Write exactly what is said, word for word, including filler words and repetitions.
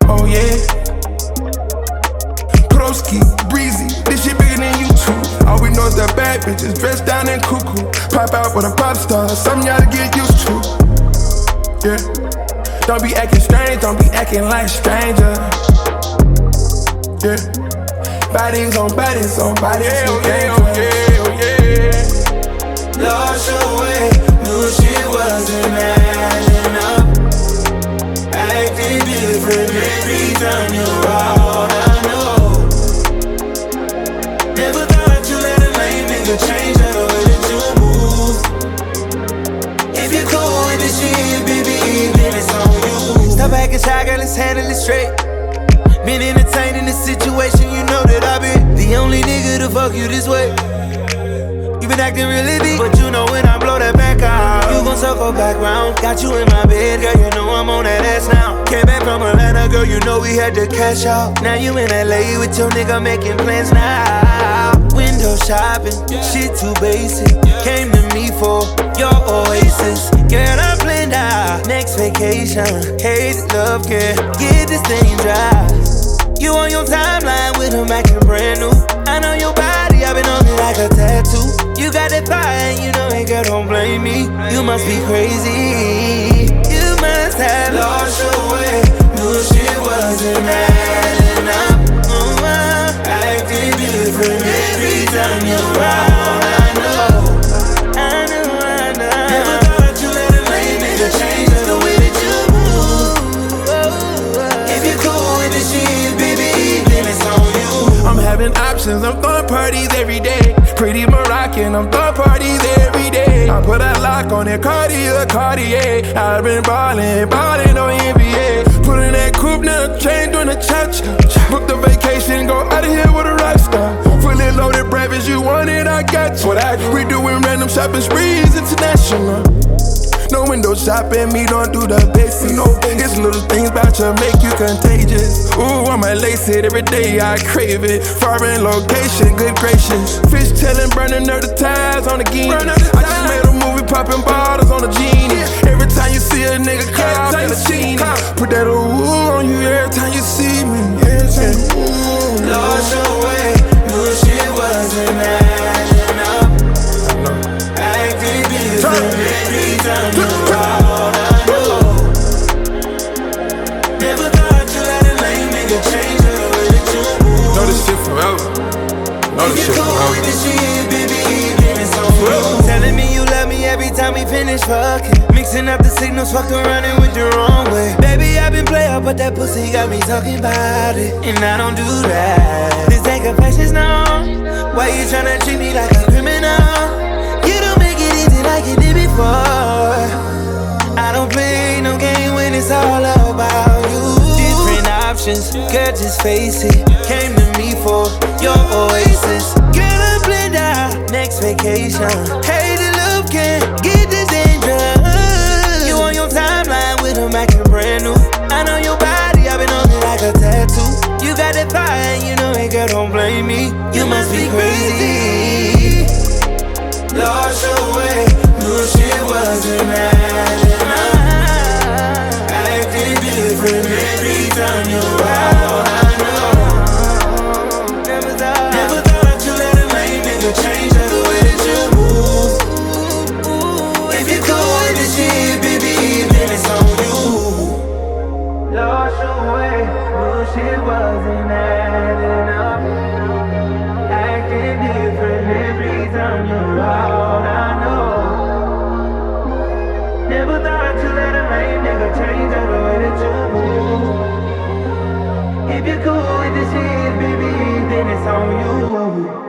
Oh yeah. Broski, breezy, this shit bigger than YouTube. All we know is that bad bitches dressed down in cuckoo. Pop out with a pop star, something y'all to get used to. Yeah. Don't be acting strange, don't be acting like stranger. Yeah. Bodies on bodies on bodies. Oh yeah, oh yeah, oh yeah. Lost your way, knew shit wasn't adding up. Acting different every time you're out, I know. Never thought you let a lame nigga change the way that you move. If you're cool with this shit, baby, then it's on you. Stop acting shy, girl, let's handle it straight. Been entertaining this situation, you know that I been the only nigga to fuck you this way. You been acting really deep, but you know when I blow that back out, you gon' circle back round. Got you in my bed, girl, you know I'm on that ass now. Came back from Atlanta, girl, you know we had to cash out. Now you in L A with your nigga making plans now. Window shopping, shit too basic. Came to me for your oasis. Girl, I planned out next vacation. Hate love, girl, get this thing dry. You on your timeline with him acting brand new. I know your body, I've been on it like a tattoo. You got that fire and you know it, girl, don't blame me. You must be crazy. You must have lost your way. Knew shit wasn't adding up. Mm-hmm. Acting different every time you're around. I know, I know, I know. Never thought you let a lame nigga change the way that you move. If you're cool with this shit, baby, then it's on you. I'm having options, I'm throwing parties every day. Pretty Moroccan, I'm throwing parties every day. I put a lock on it, Cartier, Cartier. I've been ballin', ballin' on N B A. Put in that coupe, now chain doing a cha-cha. Book the vacation, go out of here with a rock star. Fully loaded breakfast, you want it, I got you. What I do, we doing random shopping sprees, international. No window shopping, me don't do the basics. No, it's little things about you make you contagious. Ooh, I might lace it every day, I crave it. Foreign location, good gracious. Fish tailing, burning up the ties on the Guinness. I just made a movie, popping bottles on the genie. Every time you see a nigga cop in a genie, put that ooh on you every time you see me. Every time you ooh. Lost your way, knew shit wasn't adding up. Acting different every time you're out, I know. Never thought you let a lame nigga change the way that you move. Know this shit forever. Know this shit forever. This shit, baby, then it's on you. Telling me you love me every time we finish fucking. Mixing up the signals, fucked around and went the wrong way. Baby, I've been playin', but that pussy got me talking about it. And I don't do that. This ain't confessions, no. Why you tryna treat me like a criminal? You don't make it easy like you did before. I don't play no game when it's all about you. Different options, girl, just face it. Came to me for your oasis. Girl, I planned out next vacation. Hey, the love can get this dangerous. You on your timeline with him acting brand new. I know your body, I've been on it like a tattoo. You got that fire and you know it, girl, don't blame me. You must be crazy. Lost your way, knew shit wasn't adding up. Acting different every time you're out, I know. Never thought, never thought you let a lame nigga change the way that you move. If you're cool with this shit, baby, then it's on you. Lost your way, knew shit wasn't adding up. Acting different every time you're out, I know. Never thought you let a lame nigga change the way that you move. If you're cool with this shit, baby, then it's on you.